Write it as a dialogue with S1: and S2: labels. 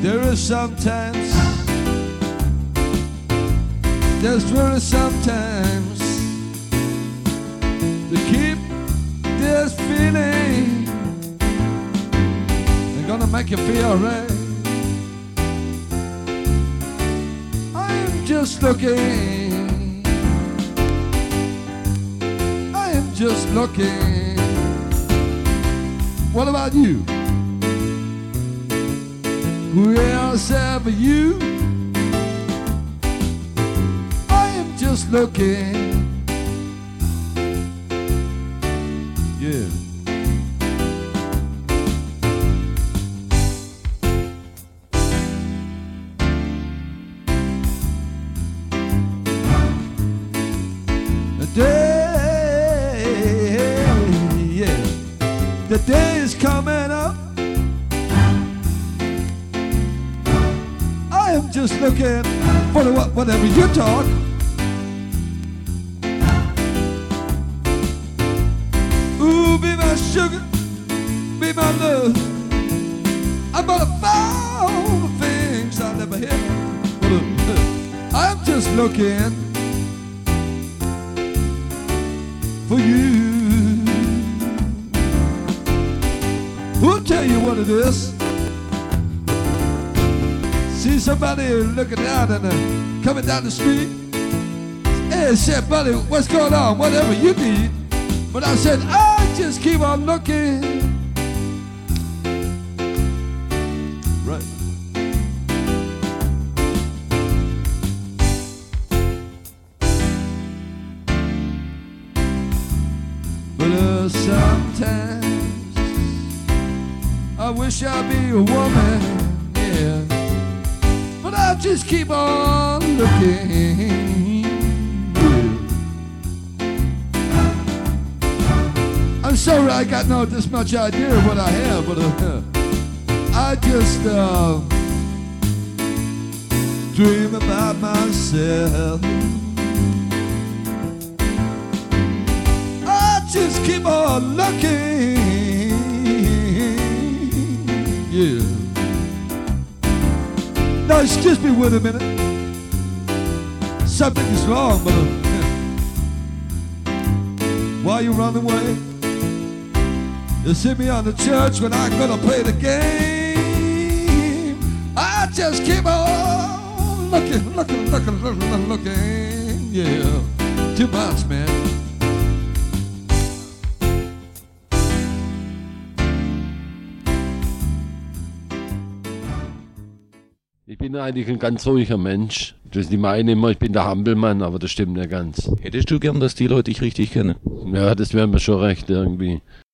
S1: There is sometimes, there's really sometimes to keep this feeling. They're gonna make you feel right. I am just looking, I am just looking. What about you? Who else ever you? I am just looking. Yeah. The day, yeah, the day is coming up. I am just looking for the whatever you talk. Ooh, be my sugar, be my love. I'm gonna find the things I never had. I'm just looking for you. Who'll tell you what it is? See somebody looking down and coming down the street. Hey, said, buddy, what's going on? Whatever you need. But I said, I just keep on looking. Right. But sometimes I wish I'd be a woman, yeah. But I just keep on looking. I'm sorry I got not this much idea of what I have, but I just dream about myself. I just keep on looking, yeah. Now excuse me wait a minute. Something is wrong, but why you run away? You see me on the church when I'm gonna play the game. I just keep on looking, yeah. Too much, man.
S2: Ich bin eigentlich ein ganz ruhiger Mensch. Die meinen immer, ich bin der Hampelmann, aber das stimmt nicht ganz.
S3: Hättest du gern, dass die Leute dich richtig kennen?
S2: Ja, das wäre mir schon recht irgendwie.